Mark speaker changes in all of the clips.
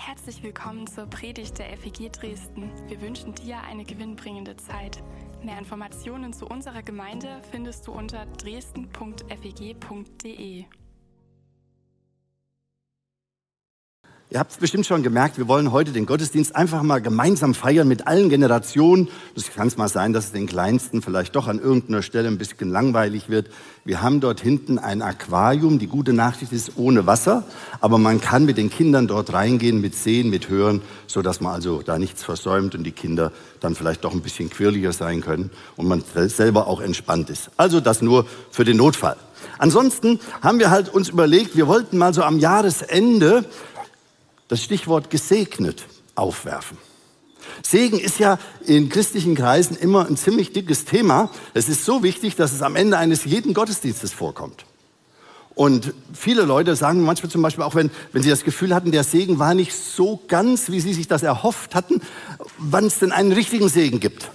Speaker 1: Herzlich willkommen zur Predigt der FEG Dresden. Wir wünschen dir eine gewinnbringende Zeit. Mehr Informationen zu unserer Gemeinde findest du unter dresden.feg.de.
Speaker 2: Ihr habt es bestimmt schon gemerkt, wir wollen heute den Gottesdienst einfach mal gemeinsam feiern mit allen Generationen. Es kann mal sein, dass es den Kleinsten vielleicht doch an irgendeiner Stelle ein bisschen langweilig wird. Wir haben dort hinten ein Aquarium. Die gute Nachricht ist ohne Wasser, aber man kann mit den Kindern dort reingehen, mit sehen, mit hören, sodass man also da nichts versäumt und die Kinder dann vielleicht doch ein bisschen quirliger sein können und man selber auch entspannt ist. Also das nur für den Notfall. Ansonsten haben wir halt uns überlegt, wir wollten mal so am Jahresende das Stichwort gesegnet aufwerfen. Segen ist ja in christlichen Kreisen immer ein ziemlich dickes Thema. Es ist so wichtig, dass es am Ende eines jeden Gottesdienstes vorkommt. Und viele Leute sagen manchmal zum Beispiel auch, wenn sie das Gefühl hatten, der Segen war nicht so ganz, wie sie sich das erhofft hatten, wann es denn einen richtigen Segen gibt.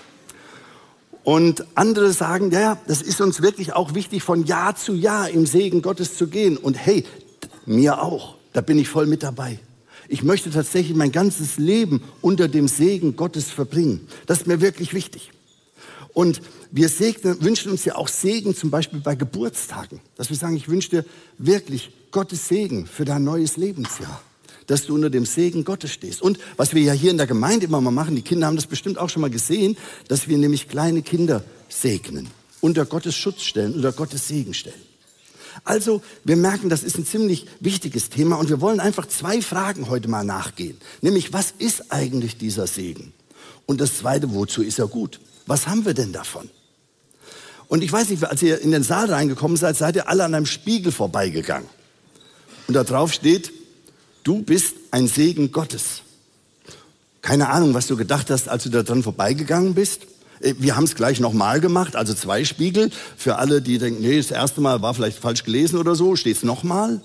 Speaker 2: Und andere sagen, ja, das ist uns wirklich auch wichtig, von Jahr zu Jahr im Segen Gottes zu gehen. Und hey, mir auch. Da bin ich voll mit dabei. Ich möchte tatsächlich mein ganzes Leben unter dem Segen Gottes verbringen. Das ist mir wirklich wichtig. Und wir wünschen uns ja auch Segen zum Beispiel bei Geburtstagen. Dass wir sagen, ich wünsche dir wirklich Gottes Segen für dein neues Lebensjahr. Dass du unter dem Segen Gottes stehst. Und was wir ja hier in der Gemeinde immer mal machen, die Kinder haben das bestimmt auch schon mal gesehen, dass wir nämlich kleine Kinder segnen. Unter Gottes Schutz stellen, unter Gottes Segen stellen. Also, wir merken, das ist ein ziemlich wichtiges Thema und wir wollen einfach 2 Fragen heute mal nachgehen. Nämlich, was ist eigentlich dieser Segen? Und das Zweite, wozu ist er gut? Was haben wir denn davon? Und ich weiß nicht, als ihr in den Saal reingekommen seid, seid ihr alle an einem Spiegel vorbeigegangen. Und da drauf steht, du bist ein Segen Gottes. Keine Ahnung, was du gedacht hast, als du da dran vorbeigegangen bist. Wir haben es gleich nochmal gemacht, also 2 Spiegel. Für alle, die denken, nee, das erste Mal war vielleicht falsch gelesen oder so, steht es nochmal.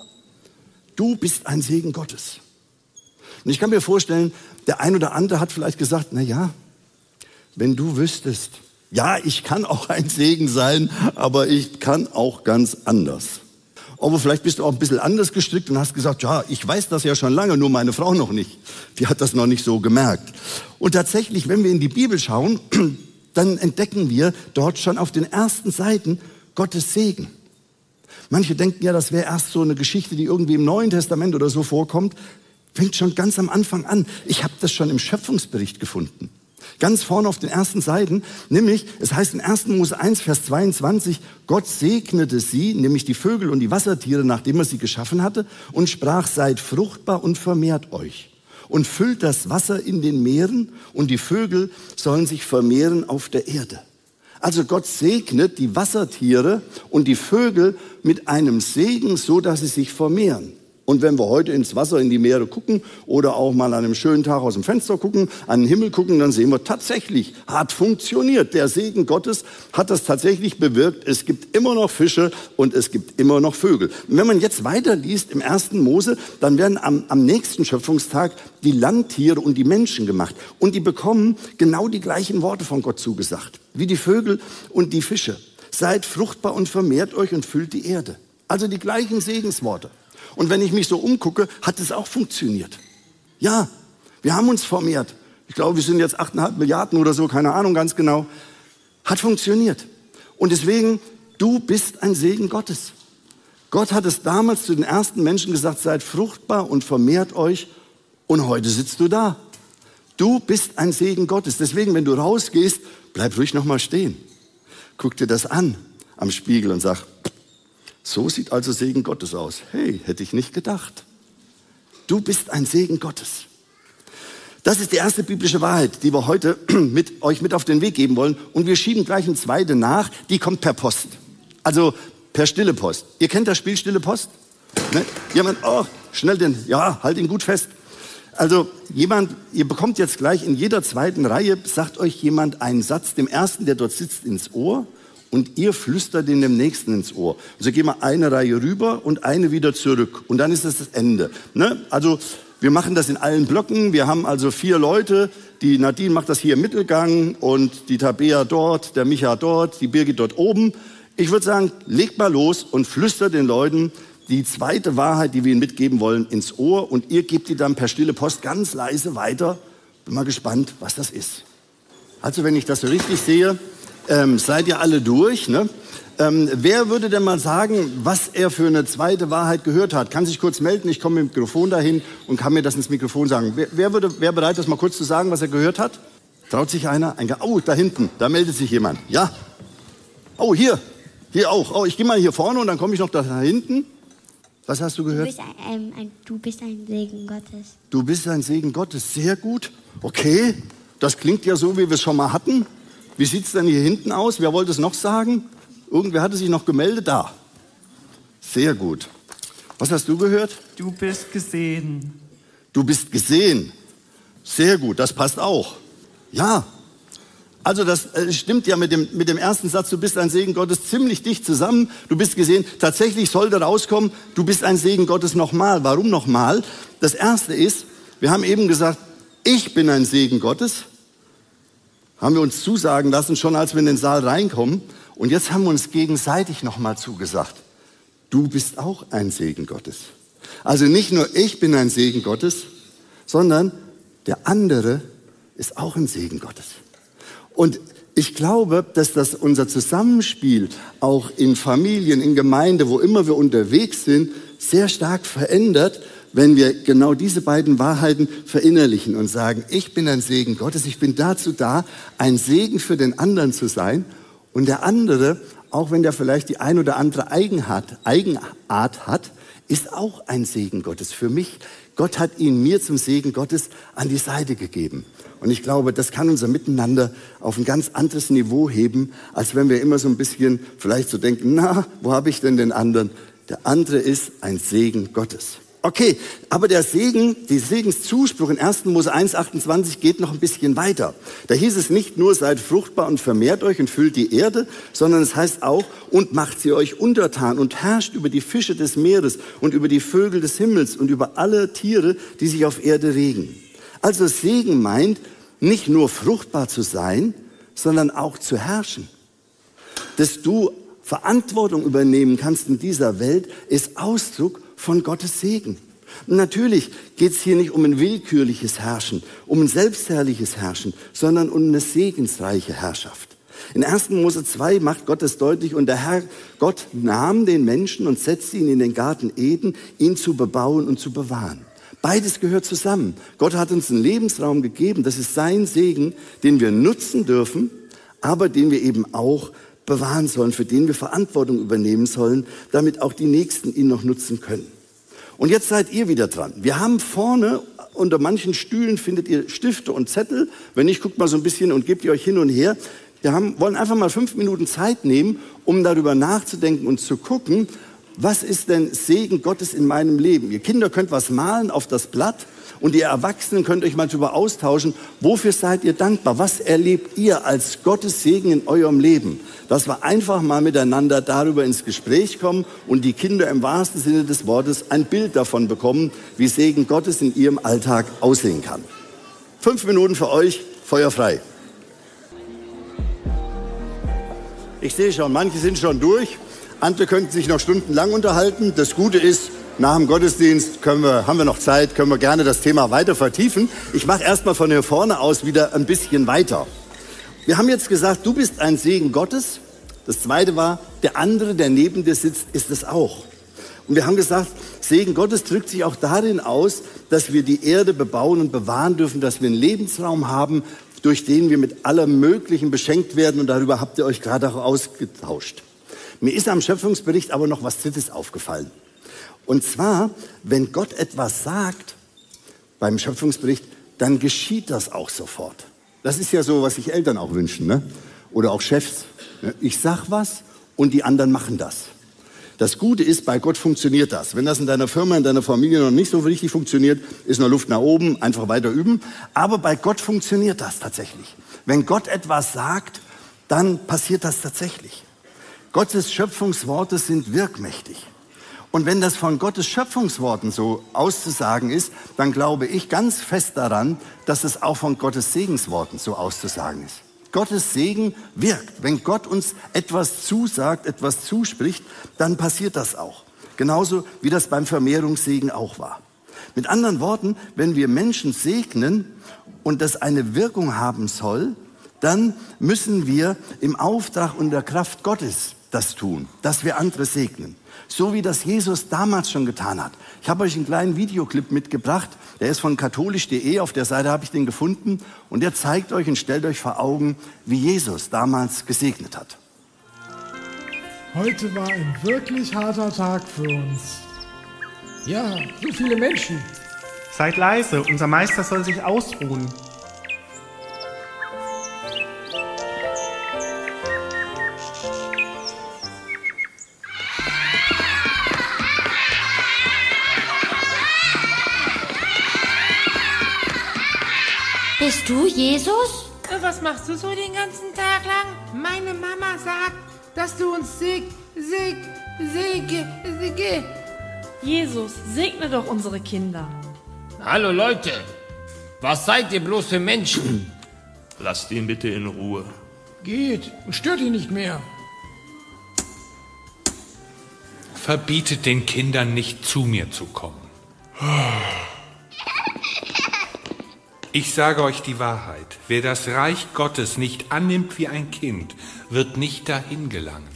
Speaker 2: Du bist ein Segen Gottes. Und ich kann mir vorstellen, der ein oder andere hat vielleicht gesagt, na ja, wenn du wüsstest, ja, ich kann auch ein Segen sein, aber ich kann auch ganz anders. Aber vielleicht bist du auch ein bisschen anders gestrickt und hast gesagt, ja, ich weiß das ja schon lange, nur meine Frau noch nicht. Die hat das noch nicht so gemerkt. Und tatsächlich, wenn wir in die Bibel schauen, dann entdecken wir dort schon auf den ersten Seiten Gottes Segen. Manche denken ja, das wäre erst so eine Geschichte, die irgendwie im Neuen Testament oder so vorkommt. Fängt schon ganz am Anfang an. Ich habe das schon im Schöpfungsbericht gefunden. Ganz vorne auf den ersten Seiten, nämlich, es heißt in 1. Mose 1, Vers 22, Gott segnete sie, nämlich die Vögel und die Wassertiere, nachdem er sie geschaffen hatte, und sprach, seid fruchtbar und vermehrt euch. Und füllt das Wasser in den Meeren und die Vögel sollen sich vermehren auf der Erde. Also Gott segnet die Wassertiere und die Vögel mit einem Segen, so dass sie sich vermehren. Und wenn wir heute ins Wasser, in die Meere gucken oder auch mal an einem schönen Tag aus dem Fenster gucken, an den Himmel gucken, dann sehen wir tatsächlich, hat funktioniert. Der Segen Gottes hat das tatsächlich bewirkt. Es gibt immer noch Fische und es gibt immer noch Vögel. Und wenn man jetzt weiterliest im 1. Mose, dann werden am nächsten Schöpfungstag die Landtiere und die Menschen gemacht. Und die bekommen genau die gleichen Worte von Gott zugesagt, wie die Vögel und die Fische. Seid fruchtbar und vermehrt euch und füllt die Erde. Also die gleichen Segensworte. Und wenn ich mich so umgucke, hat es auch funktioniert. Ja, wir haben uns vermehrt. Ich glaube, wir sind jetzt 8,5 Milliarden oder so, keine Ahnung ganz genau. Hat funktioniert. Und deswegen, du bist ein Segen Gottes. Gott hat es damals zu den ersten Menschen gesagt, seid fruchtbar und vermehrt euch. Und heute sitzt du da. Du bist ein Segen Gottes. Deswegen, wenn du rausgehst, bleib ruhig noch mal stehen. Guck dir das an am Spiegel und sag, so sieht also Segen Gottes aus. Hey, hätte ich nicht gedacht. Du bist ein Segen Gottes. Das ist die erste biblische Wahrheit, die wir heute euch mit auf den Weg geben wollen. Und wir schieben gleich eine zweite nach, die kommt per Post. Also per stille Post. Ihr kennt das Spiel Stille Post? Ne? Jemand, oh, schnell halt ihn gut fest. Also ihr bekommt jetzt gleich in jeder zweiten Reihe, sagt euch jemand einen Satz, dem ersten, der dort sitzt, ins Ohr. Und ihr flüstert den dem Nächsten ins Ohr. Also gehen wir eine Reihe rüber und eine wieder zurück. Und dann ist das Ende. Ne? Also wir machen das in allen Blöcken. Wir haben also 4 Leute. Die Nadine macht das hier im Mittelgang und die Tabea dort, der Micha dort, die Birgit dort oben. Ich würde sagen, legt mal los und flüstert den Leuten die zweite Wahrheit, die wir Ihnen mitgeben wollen, ins Ohr und ihr gebt die dann per stille Post ganz leise weiter. Bin mal gespannt, was das ist. Also wenn ich das so richtig sehe, seid ihr alle durch, ne? Wer würde denn mal sagen, was er für eine zweite Wahrheit gehört hat? Kann sich kurz melden, ich komme mit dem Mikrofon dahin und kann mir das ins Mikrofon sagen. Wer bereit, das mal kurz zu sagen, was er gehört hat? Traut sich einer? Oh, da hinten, da meldet sich jemand. Ja? Oh, hier auch. Oh, ich gehe mal hier vorne und dann komme ich noch da hinten. Was hast du gehört?
Speaker 3: Du bist ein Segen Gottes.
Speaker 2: Du bist ein Segen Gottes, sehr gut. Okay, das klingt ja so, wie wir es schon mal hatten. Wie sieht es denn hier hinten aus? Wer wollte es noch sagen? Irgendwer hatte sich noch gemeldet? Da. Sehr gut. Was hast du gehört?
Speaker 4: Du bist gesehen.
Speaker 2: Du bist gesehen. Sehr gut, das passt auch. Ja. Also das stimmt ja mit dem ersten Satz, du bist ein Segen Gottes, ziemlich dicht zusammen. Du bist gesehen. Tatsächlich sollte rauskommen, du bist ein Segen Gottes nochmal. Warum nochmal? Das Erste ist, wir haben eben gesagt, ich bin ein Segen Gottes. Haben wir uns zusagen lassen, schon als wir in den Saal reinkommen. Und jetzt haben wir uns gegenseitig nochmal zugesagt. Du bist auch ein Segen Gottes. Also nicht nur ich bin ein Segen Gottes, sondern der andere ist auch ein Segen Gottes. Und ich glaube, dass das unser Zusammenspiel auch in Familien, in Gemeinde, wo immer wir unterwegs sind, sehr stark verändert, wenn wir genau diese beiden Wahrheiten verinnerlichen und sagen, ich bin ein Segen Gottes, ich bin dazu da, ein Segen für den anderen zu sein. Und der andere, auch wenn der vielleicht die ein oder andere Eigenart hat, ist auch ein Segen Gottes für mich. Gott hat ihn mir zum Segen Gottes an die Seite gegeben. Und ich glaube, das kann unser Miteinander auf ein ganz anderes Niveau heben, als wenn wir immer so ein bisschen vielleicht so denken, na, wo habe ich denn den anderen? Der andere ist ein Segen Gottes. Okay, aber der Segenszuspruch in 1. Mose 1,28 geht noch ein bisschen weiter. Da hieß es nicht nur, seid fruchtbar und vermehrt euch und füllt die Erde, sondern es heißt auch, und macht sie euch untertan und herrscht über die Fische des Meeres und über die Vögel des Himmels und über alle Tiere, die sich auf Erde regen. Also Segen meint, nicht nur fruchtbar zu sein, sondern auch zu herrschen. Dass du Verantwortung übernehmen kannst in dieser Welt, ist Ausdruck von Gottes Segen. Und natürlich geht es hier nicht um ein willkürliches Herrschen, um ein selbstherrliches Herrschen, sondern um eine segensreiche Herrschaft. In 1. Mose 2 macht Gott es deutlich, und der Herr Gott nahm den Menschen und setzte ihn in den Garten Eden, ihn zu bebauen und zu bewahren. Beides gehört zusammen. Gott hat uns einen Lebensraum gegeben, das ist sein Segen, den wir nutzen dürfen, aber den wir eben auch bewahren sollen, für den wir Verantwortung übernehmen sollen, damit auch die Nächsten ihn noch nutzen können. Und jetzt seid ihr wieder dran. Wir haben vorne, unter manchen Stühlen findet ihr Stifte und Zettel. Wenn nicht, guckt mal so ein bisschen und gebt ihr euch hin und her. Wir wollen einfach mal 5 Minuten Zeit nehmen, um darüber nachzudenken und zu gucken, was ist denn Segen Gottes in meinem Leben? Ihr Kinder könnt was malen auf das Blatt und ihr Erwachsenen könnt euch mal darüber austauschen, wofür seid ihr dankbar? Was erlebt ihr als Gottes Segen in eurem Leben? Dass wir einfach mal miteinander darüber ins Gespräch kommen und die Kinder im wahrsten Sinne des Wortes ein Bild davon bekommen, wie Segen Gottes in ihrem Alltag aussehen kann. 5 Minuten für euch, Feuer frei. Ich sehe schon, manche sind schon durch. Andere könnten sich noch stundenlang unterhalten. Das Gute ist, nach dem Gottesdienst haben wir noch Zeit, können wir gerne das Thema weiter vertiefen. Ich mache erstmal von hier vorne aus wieder ein bisschen weiter. Wir haben jetzt gesagt, du bist ein Segen Gottes. Das Zweite war, der andere, der neben dir sitzt, ist es auch. Und wir haben gesagt, Segen Gottes drückt sich auch darin aus, dass wir die Erde bebauen und bewahren dürfen, dass wir einen Lebensraum haben, durch den wir mit allem Möglichen beschenkt werden. Und darüber habt ihr euch gerade auch ausgetauscht. Mir ist am Schöpfungsbericht aber noch was Drittes aufgefallen. Und zwar, wenn Gott etwas sagt beim Schöpfungsbericht, dann geschieht das auch sofort. Das ist ja so, was sich Eltern auch wünschen, ne? Oder auch Chefs. Ich sag was und die anderen machen das. Das Gute ist, bei Gott funktioniert das. Wenn das in deiner Firma, in deiner Familie noch nicht so richtig funktioniert, ist noch Luft nach oben, einfach weiter üben. Aber bei Gott funktioniert das tatsächlich. Wenn Gott etwas sagt, dann passiert das tatsächlich. Gottes Schöpfungsworte sind wirkmächtig. Und wenn das von Gottes Schöpfungsworten so auszusagen ist, dann glaube ich ganz fest daran, dass es auch von Gottes Segensworten so auszusagen ist. Gottes Segen wirkt. Wenn Gott uns etwas zusagt, etwas zuspricht, dann passiert das auch. Genauso wie das beim Vermehrungssegen auch war. Mit anderen Worten, wenn wir Menschen segnen und das eine Wirkung haben soll, dann müssen wir im Auftrag und der Kraft Gottes das tun, dass wir andere segnen. So wie das Jesus damals schon getan hat. Ich habe euch einen kleinen Videoclip mitgebracht, der ist von katholisch.de, auf der Seite habe ich den gefunden und der zeigt euch und stellt euch vor Augen, wie Jesus damals gesegnet hat.
Speaker 5: Heute war ein wirklich harter Tag für uns. Ja, so viele Menschen.
Speaker 4: Seid leise, unser Meister soll sich ausruhen.
Speaker 3: Bist du Jesus?
Speaker 6: Was machst du so den ganzen Tag lang? Meine Mama sagt, dass du uns segge.
Speaker 7: Jesus, segne doch unsere Kinder.
Speaker 8: Hallo Leute, was seid ihr bloß für Menschen?
Speaker 9: Lasst ihn bitte in Ruhe.
Speaker 5: Geht und stört ihn nicht mehr.
Speaker 10: Verbietet den Kindern nicht, zu mir zu kommen. Ich sage euch die Wahrheit. Wer das Reich Gottes nicht annimmt wie ein Kind, wird nicht dahin gelangen.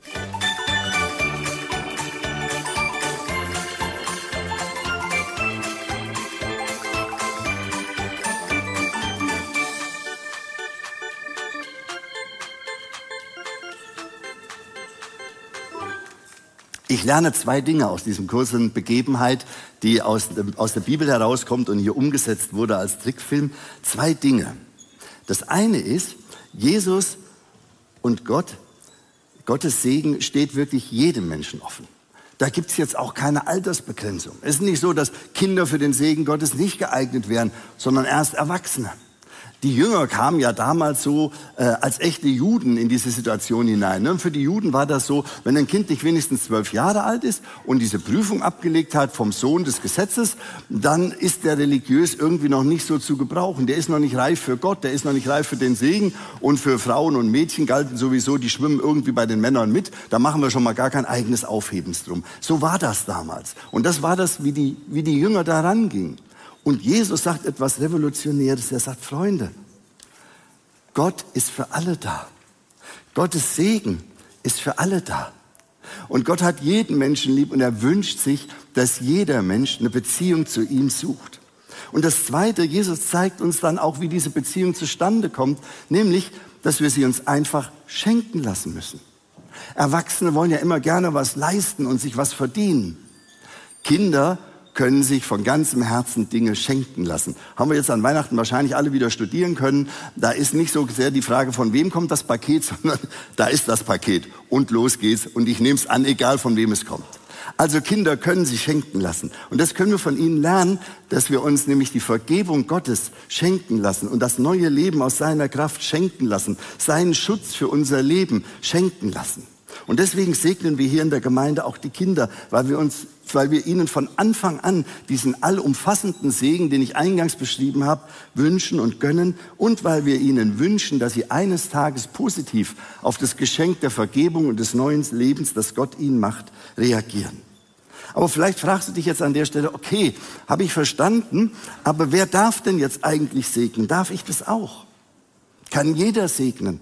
Speaker 2: Ich lerne zwei Dinge aus diesem kurzen Begebenheit, die aus der Bibel herauskommt und hier umgesetzt wurde als Trickfilm. Zwei Dinge. Das eine ist, Jesus und Gottes Segen steht wirklich jedem Menschen offen. Da gibt's jetzt auch keine Altersbegrenzung. Es ist nicht so, dass Kinder für den Segen Gottes nicht geeignet wären, sondern erst Erwachsene. Die Jünger kamen ja damals so als echte Juden in diese Situation hinein. Ne? Und für die Juden war das so, wenn ein Kind nicht wenigstens 12 Jahre alt ist und diese Prüfung abgelegt hat vom Sohn des Gesetzes, dann ist der religiös irgendwie noch nicht so zu gebrauchen. Der ist noch nicht reif für Gott, der ist noch nicht reif für den Segen. Und für Frauen und Mädchen galten sowieso, die schwimmen irgendwie bei den Männern mit. Da machen wir schon mal gar kein eigenes Aufhebens drum. So war das damals. Und das war das, wie die Jünger da rangingen. Und Jesus sagt etwas Revolutionäres. Er sagt, Freunde, Gott ist für alle da. Gottes Segen ist für alle da. Und Gott hat jeden Menschen lieb und er wünscht sich, dass jeder Mensch eine Beziehung zu ihm sucht. Und das Zweite, Jesus zeigt uns dann auch, wie diese Beziehung zustande kommt, nämlich, dass wir sie uns einfach schenken lassen müssen. Erwachsene wollen ja immer gerne was leisten und sich was verdienen. Kinder können sich von ganzem Herzen Dinge schenken lassen. Haben wir jetzt an Weihnachten wahrscheinlich alle wieder studieren können. Da ist nicht so sehr die Frage, von wem kommt das Paket, sondern da ist das Paket und los geht's und ich nehme es an, egal von wem es kommt. Also Kinder können sich schenken lassen und das können wir von ihnen lernen, dass wir uns nämlich die Vergebung Gottes schenken lassen und das neue Leben aus seiner Kraft schenken lassen, seinen Schutz für unser Leben schenken lassen. Und deswegen segnen wir hier in der Gemeinde auch die Kinder, weil wir ihnen von Anfang an diesen allumfassenden Segen, den ich eingangs beschrieben habe, wünschen und gönnen und weil wir ihnen wünschen, dass sie eines Tages positiv auf das Geschenk der Vergebung und des neuen Lebens, das Gott ihnen macht, reagieren. Aber vielleicht fragst du dich jetzt an der Stelle, okay, habe ich verstanden, aber wer darf denn jetzt eigentlich segnen? Darf ich das auch? Kann jeder segnen?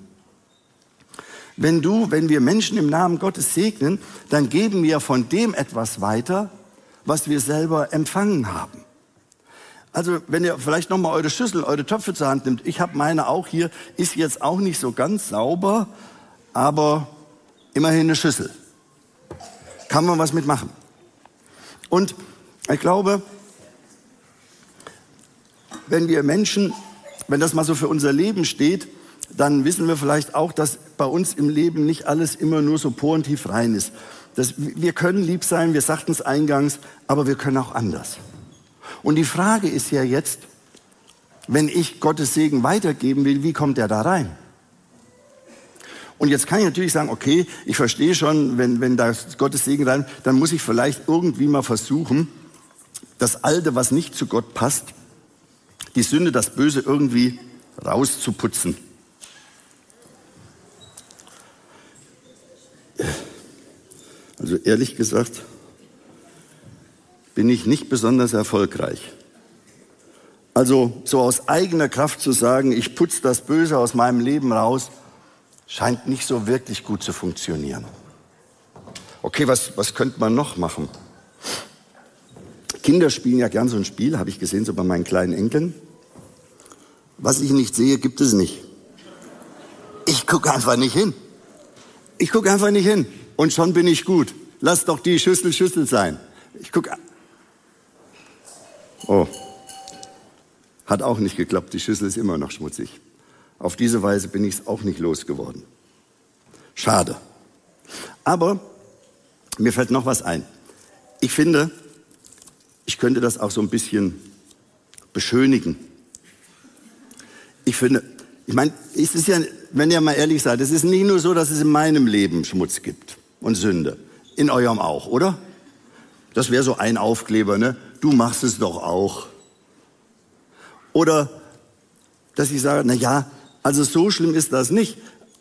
Speaker 2: Wenn wir Menschen im Namen Gottes segnen, dann geben wir von dem etwas weiter, was wir selber empfangen haben. Also wenn ihr vielleicht nochmal eure Schüssel, eure Töpfe zur Hand nimmt, ich habe meine auch hier, ist jetzt auch nicht so ganz sauber, aber immerhin eine Schüssel. Kann man was mitmachen. Und ich glaube, wenn das mal so für unser Leben steht, dann wissen wir vielleicht auch, dass bei uns im Leben nicht alles immer nur so porentief rein ist. Wir können lieb sein, wir sagten es eingangs, aber wir können auch anders. Und die Frage ist ja jetzt, wenn ich Gottes Segen weitergeben will, wie kommt er da rein? Und jetzt kann ich natürlich sagen, okay, ich verstehe schon, wenn da Gottes Segen rein, dann muss ich vielleicht irgendwie mal versuchen, das Alte, was nicht zu Gott passt, die Sünde, das Böse irgendwie rauszuputzen. Also ehrlich gesagt, bin ich nicht besonders erfolgreich. Also so aus eigener Kraft zu sagen, ich putze das Böse aus meinem Leben raus, scheint nicht so wirklich gut zu funktionieren. Okay, was könnte man noch machen? Kinder spielen ja gern so ein Spiel, habe ich gesehen, so bei meinen kleinen Enkeln. Was ich nicht sehe, gibt es nicht. Ich gucke einfach nicht hin. Ich gucke einfach nicht hin und schon bin ich gut. Lass doch die Schüssel Schüssel sein. Ich gucke. Oh, hat auch nicht geklappt. Die Schüssel ist immer noch schmutzig. Auf diese Weise bin ich es auch nicht losgeworden. Schade. Aber mir fällt noch was ein. Ich finde, ich könnte das auch so ein bisschen beschönigen. Ich meine, es ist ja, wenn ihr mal ehrlich seid, es ist nicht nur so, dass es in meinem Leben Schmutz gibt und Sünde. In eurem auch, oder? Das wäre so ein Aufkleber, ne? Du machst es doch auch. Oder, dass ich sage, na ja, also so schlimm ist das nicht.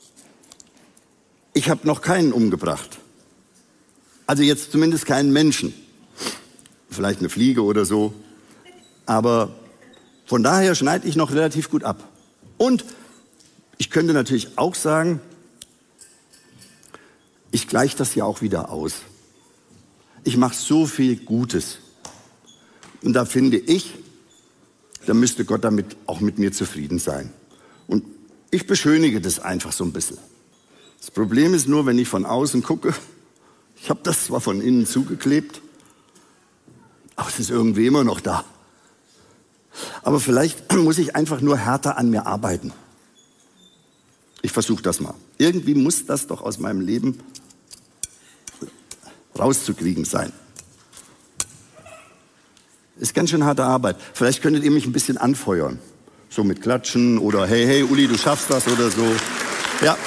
Speaker 2: Ich habe noch keinen umgebracht. Also jetzt zumindest keinen Menschen. Vielleicht eine Fliege oder so. Aber von daher schneide ich noch relativ gut ab. Und ich könnte natürlich auch sagen, ich gleiche das ja auch wieder aus. Ich mache so viel Gutes. Und da finde ich, da müsste Gott damit auch mit mir zufrieden sein. Und ich beschönige das einfach so ein bisschen. Das Problem ist nur, wenn ich von außen gucke, ich habe das zwar von innen zugeklebt, aber es ist irgendwie immer noch da. Aber vielleicht muss ich einfach nur härter an mir arbeiten. Ich versuche das mal. Irgendwie muss das doch aus meinem Leben rauszukriegen sein. Ist ganz schön harte Arbeit. Vielleicht könntet ihr mich ein bisschen anfeuern. So mit Klatschen oder hey Uli, du schaffst das oder so. Ja.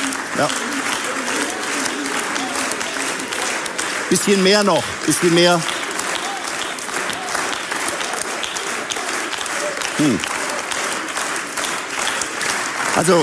Speaker 2: Bisschen mehr noch, bisschen mehr. Also,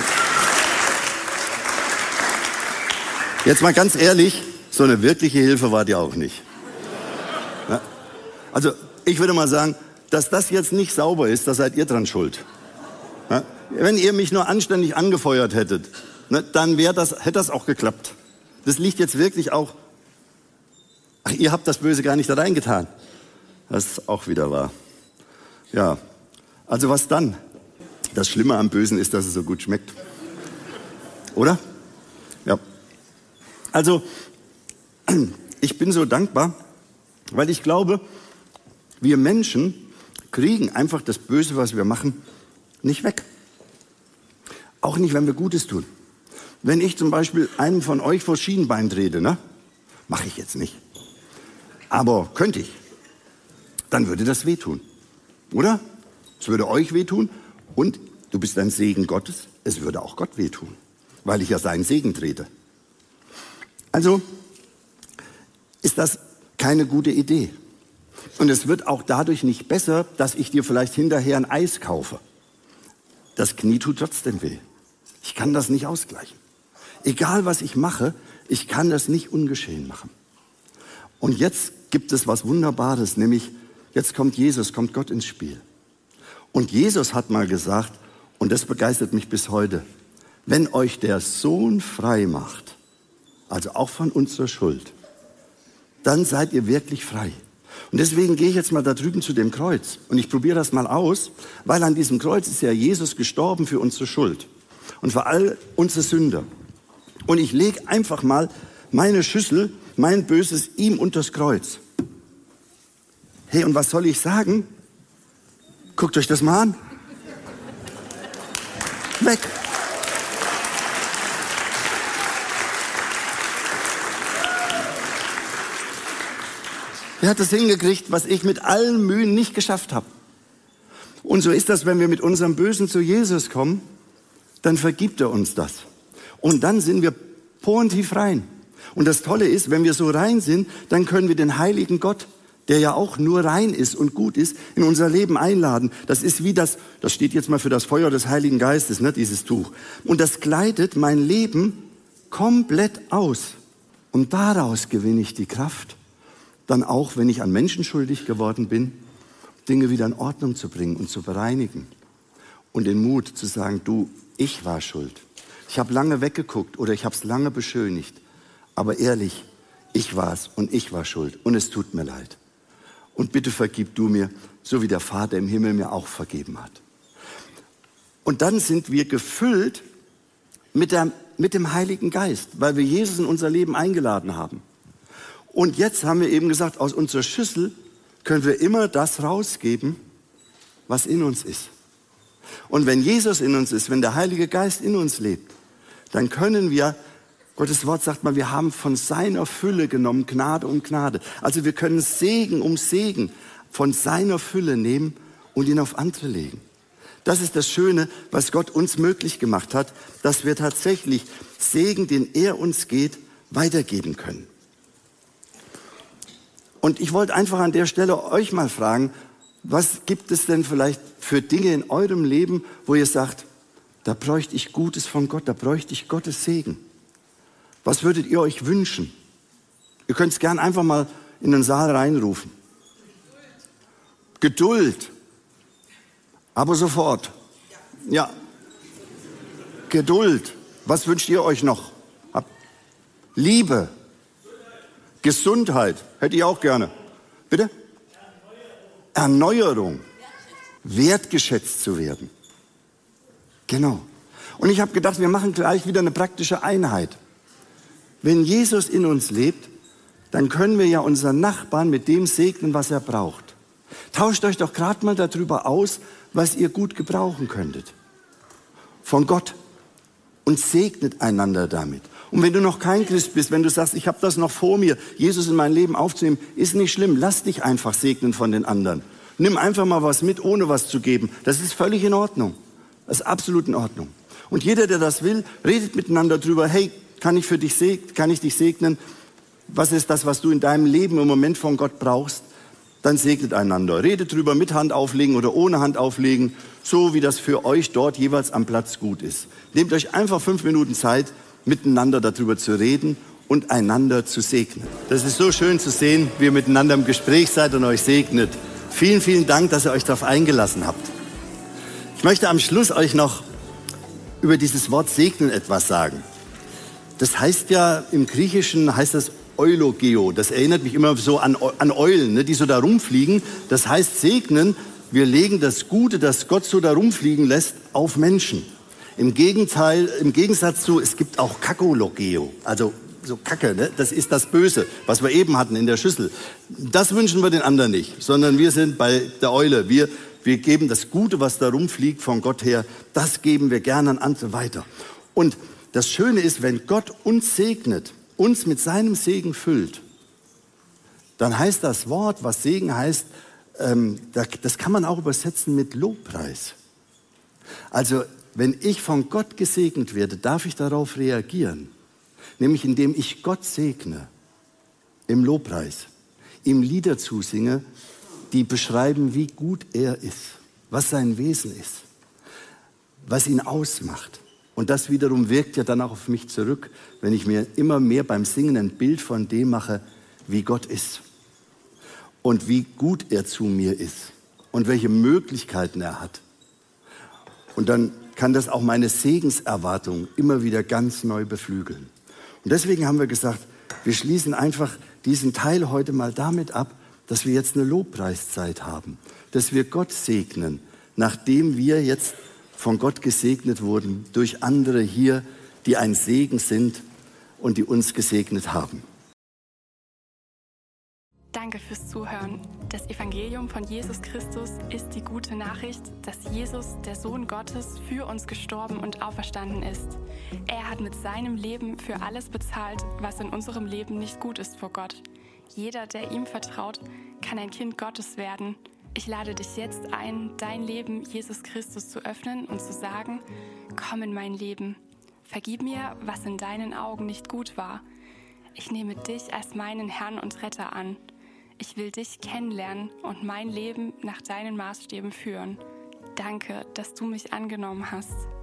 Speaker 2: jetzt mal ganz ehrlich, so eine wirkliche Hilfe wart ihr auch nicht. Ja? Also, ich würde mal sagen, dass das jetzt nicht sauber ist, da seid ihr dran schuld. Ja? Wenn ihr mich nur anständig angefeuert hättet, ne, dann hätte das auch geklappt. Das liegt jetzt wirklich auch, ach, ihr habt das Böse gar nicht da reingetan. Das ist auch wieder wahr. Ja, also was dann? Das Schlimme am Bösen ist, dass es so gut schmeckt. Oder? Ja. Also, ich bin so dankbar, weil ich glaube, wir Menschen kriegen einfach das Böse, was wir machen, nicht weg. Auch nicht, wenn wir Gutes tun. Wenn ich zum Beispiel einem von euch vor Schienbein trete, ne? Mache ich jetzt nicht. Aber könnte ich. Dann würde das wehtun. Oder? Es würde euch wehtun und du bist ein Segen Gottes. Es würde auch Gott wehtun, weil ich ja seinen Segen trete. Also ist das keine gute Idee. Und es wird auch dadurch nicht besser, dass ich dir vielleicht hinterher ein Eis kaufe. Das Knie tut trotzdem weh. Ich kann das nicht ausgleichen. Egal was ich mache, ich kann das nicht ungeschehen machen. Und jetzt gibt es was Wunderbares, nämlich jetzt kommt Jesus, kommt Gott ins Spiel. Und Jesus hat mal gesagt, und das begeistert mich bis heute, wenn euch der Sohn frei macht, also auch von unserer Schuld, dann seid ihr wirklich frei. Und deswegen gehe ich jetzt mal da drüben zu dem Kreuz und ich probiere das mal aus, weil an diesem Kreuz ist ja Jesus gestorben für unsere Schuld und für all unsere Sünder. Und ich lege einfach mal meine Schüssel, mein Böses ihm unters Kreuz. Hey, und was soll ich sagen? Guckt euch das mal an. Weg. Er hat das hingekriegt, was ich mit allen Mühen nicht geschafft habe. Und so ist das, wenn wir mit unserem Bösen zu Jesus kommen, dann vergibt er uns das. Und dann sind wir porentief rein. Und das Tolle ist, wenn wir so rein sind, dann können wir den heiligen Gott, der ja auch nur rein ist und gut ist, in unser Leben einladen. Das ist wie das steht jetzt mal für das Feuer des Heiligen Geistes, ne, dieses Tuch. Und das kleidet mein Leben komplett aus. Und daraus gewinne ich die Kraft, dann auch, wenn ich an Menschen schuldig geworden bin, Dinge wieder in Ordnung zu bringen und zu bereinigen. Und den Mut zu sagen, du, ich war schuld. Ich habe lange weggeguckt oder ich habe es lange beschönigt. Aber ehrlich, ich war es und ich war schuld und es tut mir leid. Und bitte vergib du mir, so wie der Vater im Himmel mir auch vergeben hat. Und dann sind wir gefüllt mit dem Heiligen Geist, weil wir Jesus in unser Leben eingeladen haben. Und jetzt haben wir eben gesagt, aus unserer Schüssel können wir immer das rausgeben, was in uns ist. Und wenn Jesus in uns ist, wenn der Heilige Geist in uns lebt, dann können wir, Gottes Wort sagt mal, wir haben von seiner Fülle genommen, Gnade um Gnade. Also wir können Segen um Segen von seiner Fülle nehmen und ihn auf andere legen. Das ist das Schöne, was Gott uns möglich gemacht hat, dass wir tatsächlich Segen, den er uns geht, weitergeben können. Und ich wollte einfach an der Stelle euch mal fragen, was gibt es denn vielleicht für Dinge in eurem Leben, wo ihr sagt, da bräuchte ich Gutes von Gott, da bräuchte ich Gottes Segen. Was würdet ihr euch wünschen? Ihr könnt es gern einfach mal in den Saal reinrufen. Geduld. Aber sofort. Ja. Geduld. Was wünscht ihr euch noch? Liebe. Gesundheit. Hätte ich auch gerne. Bitte? Erneuerung. Wertgeschätzt zu werden. Genau. Und ich habe gedacht, wir machen gleich wieder eine praktische Einheit. Wenn Jesus in uns lebt, dann können wir ja unseren Nachbarn mit dem segnen, was er braucht. Tauscht euch doch gerade mal darüber aus, was ihr gut gebrauchen könntet. Von Gott. Und segnet einander damit. Und wenn du noch kein Christ bist, wenn du sagst, ich habe das noch vor mir, Jesus in mein Leben aufzunehmen, ist nicht schlimm. Lass dich einfach segnen von den anderen. Nimm einfach mal was mit, ohne was zu geben. Das ist völlig in Ordnung. Das ist absolut in Ordnung. Und jeder, der das will, redet miteinander drüber. Hey, kann ich dich segnen? Was ist das, was du in deinem Leben im Moment von Gott brauchst? Dann segnet einander. Redet drüber mit Hand auflegen oder ohne Hand auflegen, so wie das für euch dort jeweils am Platz gut ist. Nehmt euch einfach 5 Minuten Zeit, miteinander darüber zu reden und einander zu segnen. Das ist so schön zu sehen, wie ihr miteinander im Gespräch seid und euch segnet. Vielen, vielen Dank, dass ihr euch darauf eingelassen habt. Ich möchte am Schluss euch noch über dieses Wort segnen etwas sagen. Das heißt ja, im Griechischen heißt das Eulogeo. Das erinnert mich immer so an Eulen, ne, die so da rumfliegen. Das heißt segnen, wir legen das Gute, das Gott so da rumfliegen lässt, auf Menschen. Im Gegensatz zu, es gibt auch Kakologeo, also so Kacke, ne? Das ist das Böse, was wir eben hatten in der Schüssel. Das wünschen wir den anderen nicht, sondern wir sind bei der Eule. Wir geben das Gute, was da rumfliegt von Gott her, das geben wir gerne an andere weiter. Und das Schöne ist, wenn Gott uns segnet, uns mit seinem Segen füllt, dann heißt das Wort, was Segen heißt, das kann man auch übersetzen mit Lobpreis. Also wenn ich von Gott gesegnet werde, darf ich darauf reagieren. Nämlich indem ich Gott segne im Lobpreis, ihm Lieder zusinge, die beschreiben, wie gut er ist, was sein Wesen ist, was ihn ausmacht. Und das wiederum wirkt ja dann auch auf mich zurück, wenn ich mir immer mehr beim Singen ein Bild von dem mache, wie Gott ist und wie gut er zu mir ist und welche Möglichkeiten er hat. Und dann kann das auch meine Segenserwartung immer wieder ganz neu beflügeln. Und deswegen haben wir gesagt, wir schließen einfach diesen Teil heute mal damit ab, dass wir jetzt eine Lobpreiszeit haben, dass wir Gott segnen, nachdem wir jetzt von Gott gesegnet wurden durch andere hier, die ein Segen sind und die uns gesegnet haben.
Speaker 1: Danke fürs Zuhören. Das Evangelium von Jesus Christus ist die gute Nachricht, dass Jesus, der Sohn Gottes, für uns gestorben und auferstanden ist. Er hat mit seinem Leben für alles bezahlt, was in unserem Leben nicht gut ist vor Gott. Jeder, der ihm vertraut, kann ein Kind Gottes werden. Ich lade dich jetzt ein, dein Leben Jesus Christus zu öffnen und zu sagen, komm in mein Leben. Vergib mir, was in deinen Augen nicht gut war. Ich nehme dich als meinen Herrn und Retter an. Ich will dich kennenlernen und mein Leben nach deinen Maßstäben führen. Danke, dass du mich angenommen hast.